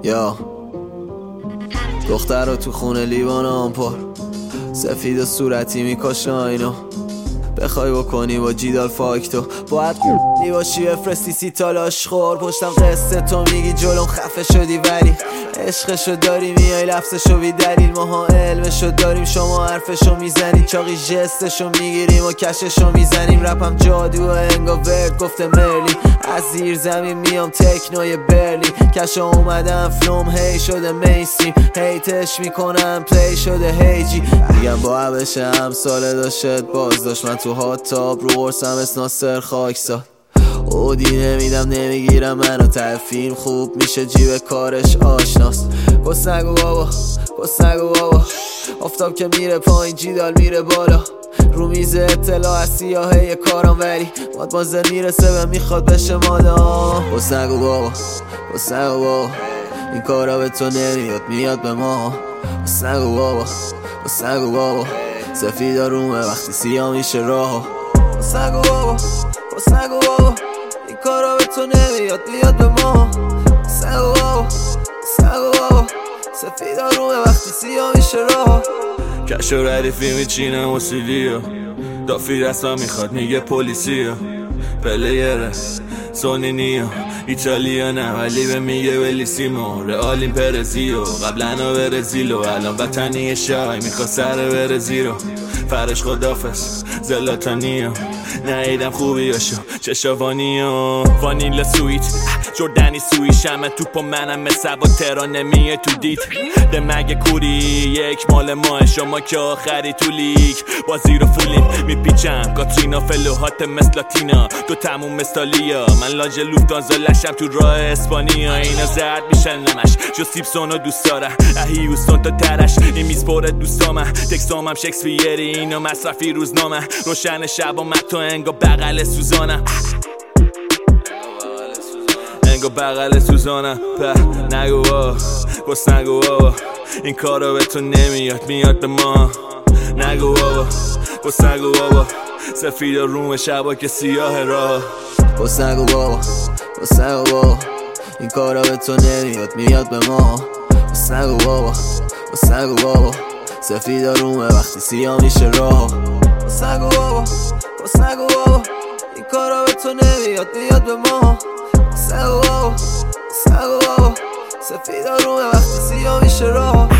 یا دختر رو تو خونه لیوان آمپر سفید و صورتی میکشه اینو بخوای بکنی با جیدال فاکتو باید باشی بفرستی 30 تا لاشخور پشتم قصه تو میگی جلوم خفه شدی ولی عشقشو داری میای لفظشو بی دلیل ماها علمشو داریم شما حرفشو میزنید چاقی جستشو میگیریم و کششو میزنیم رپم جادو انگا ورد گفته مرلی از زیر زمین میام تکنوی برلی کشو اومدم فلوم هی شده میستریم هیتش میکنم پلی شده هیجی میگم با عبشه همساله داشت باز داشت من تو هات تاپ رو قرصم اسناسر خاکساد اودی نمیدم نمیگیرم منو ته فیلم خوب میشه جیب کارش آشناست بس نگو بابا بس نگو بابا آفتاب که میره پایین جیدال میره بالا رو میز اطلاع از سیاهه کارم ولی مادمازل میرسه به میخواد بشه مادام بس نگو بابا بس نگو بابا این کارا به تو نمیاد میاد به ما بس نگو بابا بس نگو بابا سفیدا رومه وقتی سیاه میشه راه بس نگو بابا بس نگو بابا این کارا به تو نمیاد میاد به ما بس نگو بابا بس نگو بابا سفیدا رومه وقتی سیاه میشه راه کش و ردیفی میچینم و سیلیا دافی رسم میخواد میگه پولیسیا پلیره سونینیا ایتالیا نه ولی به میگه ولیسیمو رئالیم پرزیو قبلا برزیلو الان وطنی شای میخواد سر بره زیرو فرش خدافز زلاتانیو نهیدم خوبیاشو چشاوانیو وانیلا سویت جردنی سوی شمه توپا منم مثل و ترانه میه تو دیت دمگه کوری یک مال ماه شما که آخری تو لیگ بازی رو فولیم میپیچم کاترینا فلوهات مثل لاتینا تو تموم مثالیا من لاج لوفتانزا لشم تو راه اسپانیا اینا زرد میشن نمش جو سیبسونو دوست دارم اهیوستون تا ترش این میز پر دوستامه تکسامم شکسپیری اینو مصرفی روزنامه روشن شب و متو انگا بغل سوزانم انگا بغل سوزانم په نگو بابا بس نگو بابا این کارا به تو نمیاد میاد به ما نگو بابا بس نگو بابا سفید روم شبا که سیاه راه بس نگو بابا بس نگو بابا این کارا به تو نمیاد میاد به ما بس نگو بابا بس نگو بابا سفید رومه وقتی سیاه میشه راه بس نگو بابا بس نگو بابا این کارا به تو نمیاد میاد به ما بس نگو بابا بس نگو بابا سفید رومه وقتی سیاه میشه راه